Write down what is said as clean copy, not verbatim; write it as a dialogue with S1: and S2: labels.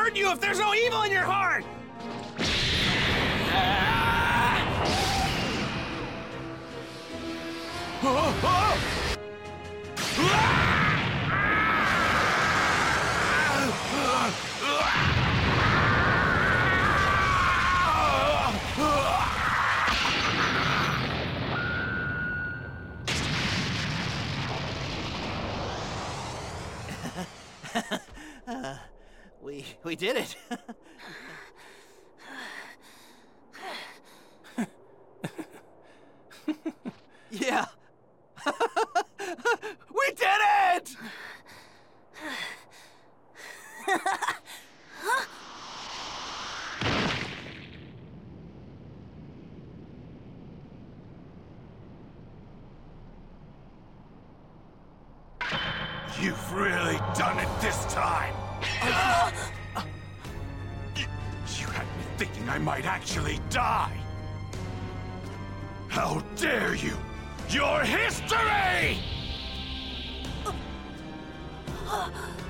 S1: hurt you if there's no evil in your heart!
S2: We did it. Yeah. We did it!
S1: You've really done it this time! You had me thinking I might actually die! How dare you! Your history!